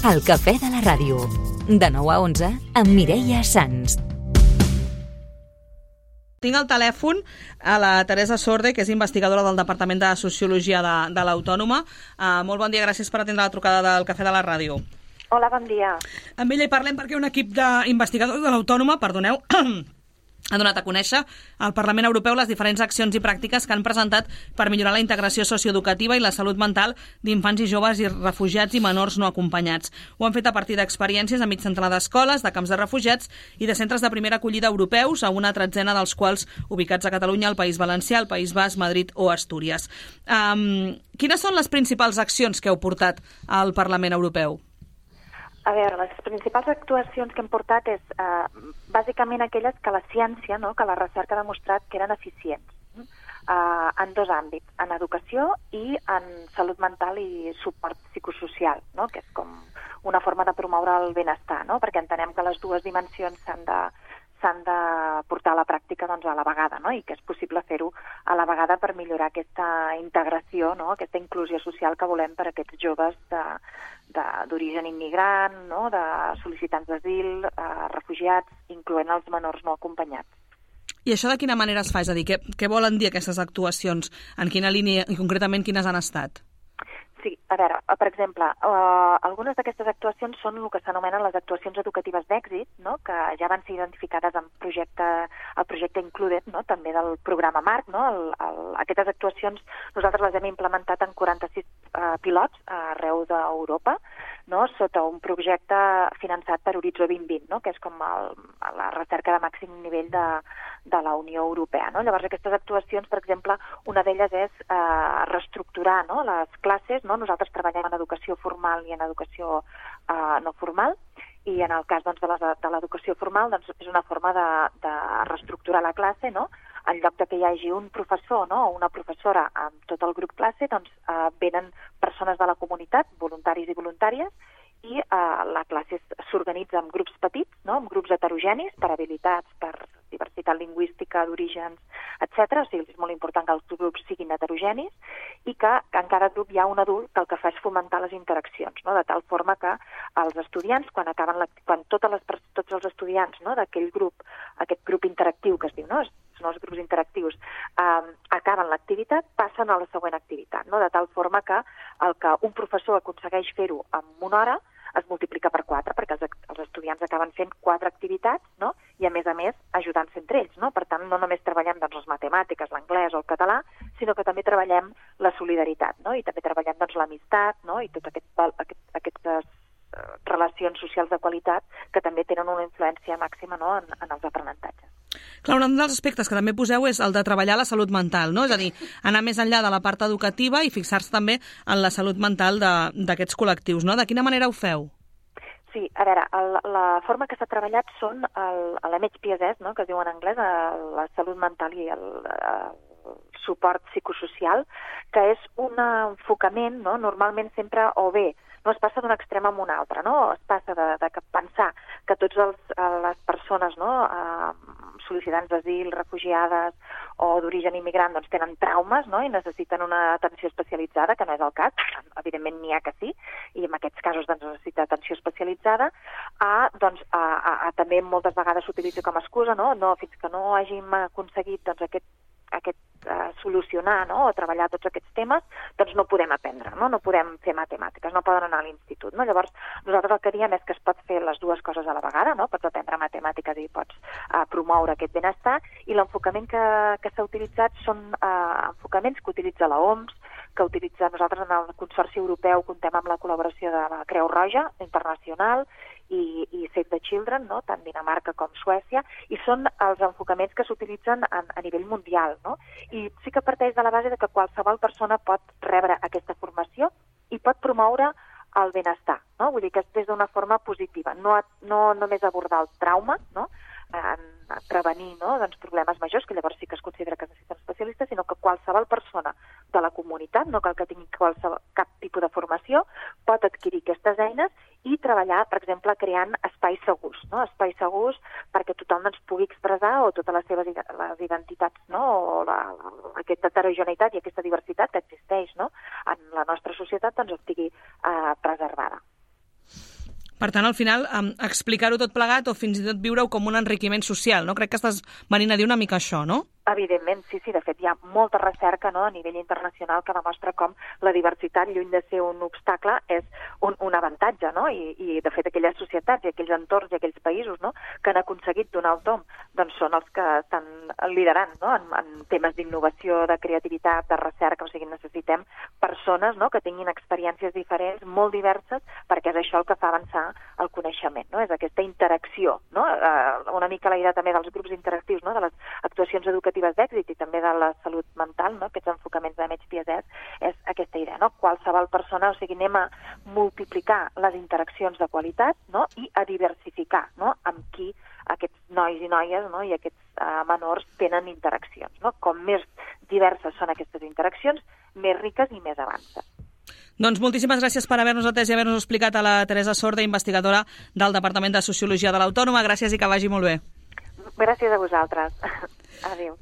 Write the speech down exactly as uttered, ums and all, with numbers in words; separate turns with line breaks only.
El cafè de la ràdio. De nou a onze, amb Mireia Sans.
Tinc al telèfon a la Teresa Sorde, que és investigadora del Departament de Sociologia de, de l'Autònoma. Uh, molt bon dia, gràcies per atendre la trucada del cafè de la ràdio.
Hola, bon dia.
Amb ella hi parlem perquè un equip d'investigadors de l'Autònoma, perdoneu, ha donat a conèixer al Parlament Europeu les diferents accions i pràctiques que han presentat per millorar la integració socioeducativa i la salut mental d'infants i joves i refugiats i menors no acompanyats. Ho han fet a partir d'experiències a mig centenar d'escoles, de camps de refugiats i de centres de primera acollida europeus, a una tretzena dels quals ubicats a Catalunya, el País Valencià, el País Basc, Madrid o Astúries. Um, quines són les principals accions que heu portat al Parlament Europeu?
A veure, les principals actuacions que hem portat és eh, bàsicament aquelles que la ciència, no, que la recerca ha demostrat que eren eficients eh, en dos àmbits, en educació i en salut mental i suport psicosocial, no, que és com una forma de promoure el benestar, no, perquè entenem que les dues dimensions s'han de, s'han de portar a la pràctica doncs, a la vegada, no, i que és possible fer-ho a la vegada per millorar aquesta integració, no, aquesta inclusió social que volem per a aquests joves de d'origen immigrant, no? De sol·licitants d'asil, eh, refugiats, incloent els menors no acompanyats.
I això de quina manera es fa? És a dir, què, què volen dir aquestes actuacions? En quina línia i concretament quines han estat?
Sí, a veure, per exemple, eh, algunes d'aquestes actuacions són el que s'anomenen les actuacions educatives d'èxit, no? Que ja van ser identificades en projecte, el projecte Included, no? També del programa Marc. No? El, el, aquestes actuacions nosaltres les hem implementat en quaranta-sis eh, pilots arreu d'Europa, no? Sota un projecte finançat per Horitzó vint vint, no? Que és com el, la recerca de màxim nivell de, de la Unió Europea. No? Llavors, aquestes actuacions, per exemple, una d'elles és eh, reestructurar, no? Les classes, no? Nosaltres treballem en educació formal i en educació eh, no formal, i en el cas doncs, de l'educació formal doncs, és una forma de, de reestructurar la classe, no? En lloc de que hi hagi un professor, no? O una professora amb tot el grup classe, doncs eh, venen persones de la comunitat, voluntaris i voluntàries, i eh, la classe s'organitza en grups petits, no? En grups heterogenis, per habilitats, per diversitat lingüística, d'orígens, etcètera. O sigui, és molt important que els grups siguin heterogenis i que, que en cada grup hi ha un adult que el que fa és fomentar les interaccions, no? De tal forma que els estudiants, quan acaben la, quan totes les, tots els estudiants, no? D'aquell grup, aquest grup interactiu que es diu, no? Són els grups interactius, eh, acaben l'activitat, passen a la següent activitat, no? De tal forma que el que un professor aconsegueix fer-ho en una hora es multiplica per quatre, perquè els, els estudiants acaben fent quatre activitats, no? I a més a més ajudant-se entre ells, no? Per tant, no només treballem doncs, les matemàtiques, l'anglès o el català, sinó que també treballem la solidaritat, no? I també treballem doncs, l'amistat, no? I tot aquest, aquest, aquestes uh, relacions socials de qualitat que també tenen una influència màxima, no? en, en els aprenentatges.
Clar, un dels aspectes que també poseu és el de treballar la salut mental, no? És a dir, anar més enllà de la part educativa i fixar-se també en la salut mental d'aquests col·lectius, no? De quina manera ho feu?
Sí, a veure, el, la forma que s'ha treballat són l'M H P S S, no? Que es diu en anglès, el, la salut mental i el, el suport psicosocial, que és un enfocament, no? Normalment sempre o bé no es passa d'un extrem a un altre, no? Es passa de, de pensar que tots els, les persones, no? Eh, sol·licitants d'asil, refugiades o d'origen immigrant doncs tenen traumes, no? I necessiten una atenció especialitzada, que no és el cas, evidentment n'hi ha que sí, i en aquests casos doncs, necessita atenció especialitzada, a, doncs, a, a, a també moltes vegades s'utilitza com a excusa, no? No, fins que no hàgim aconseguit doncs, aquest aquest eh, solucionar, no? O treballar tots aquests temes, doncs no podem aprendre, no? No podem fer matemàtiques, no poden anar a l'institut, no? Llavors, nosaltres el que diem és que es pot fer les dues coses a la vegada, no? Pots aprendre matemàtiques i pots eh, promoure aquest benestar, i l'enfocament que, que s'ha utilitzat són eh, enfocaments que utilitza la O M S, que utilitza nosaltres en el Consorci Europeu, contem amb la col·laboració de la Creu Roja Internacional i, i Save the Children, no? Tant Dinamarca com Suècia, i són els enfocaments que s'utilitzen a, a nivell mundial, no? I sí que parteix de la base de que qualsevol persona pot rebre aquesta formació i pot promoure el benestar, no? Vull dir que és des d'una forma positiva, no, no només abordar el trauma, no? En prevenir, no? Doncs problemes majors, que llavors sí que es considera que necessiten especialistes, sinó que qualsevol persona de la comunitat, no cal que tingui qualsevol, cap tipus de formació, pot adquirir aquestes eines i treballar, per exemple, creant espais segurs, no? Espais segurs perquè tothom doncs, pugui expressar o totes les seves les identitats, no? O la, aquesta heterogeneïtat i aquesta diversitat que existeix, no? En la nostra societat doncs, estigui eh, preservada.
Per tant, al final, um, explicar-ho tot plegat o fins i tot viure-ho com un enriquiment social, no? Crec que estàs venint a dir una mica això, no?
Evidentment, sí, sí. De fet, hi ha molta recerca, no?, a nivell internacional que demostra com la diversitat, lluny de ser un obstacle, és un, un avantatge, no? I, I, de fet, aquelles societats i aquells entorns i aquells països, no?, que han aconseguit donar el tom, doncs són els que estan liderant, no?, en, en temes d'innovació, de creativitat, de recerca. O sigui, necessitem persones, no?, que tinguin experiències diferents, molt diverses, perquè és això el que fa avançar el coneixement, no? És aquesta interacció, no? Eh, una mica la idea també dels grups interactius, no?, de les actuacions educatives d'èxit i també de la salut mental, no?, aquests enfocaments de Metge P S S, és aquesta idea, no? Qualsevol persona, o sigui, anem a multiplicar les interaccions de qualitat, no?, i a diversificar, no?, amb qui aquests nois i noies, no?, i aquests uh, menors tenen interaccions, no? Com més diverses són aquestes interaccions, més riques i més avances.
Doncs moltíssimes gràcies per haver-nos atès i haver-nos explicat a la Teresa Sorda, investigadora del Departament de Sociologia de l'Autònoma. Gràcies i que vagi molt bé.
Gràcies a vosaltres. Adéu.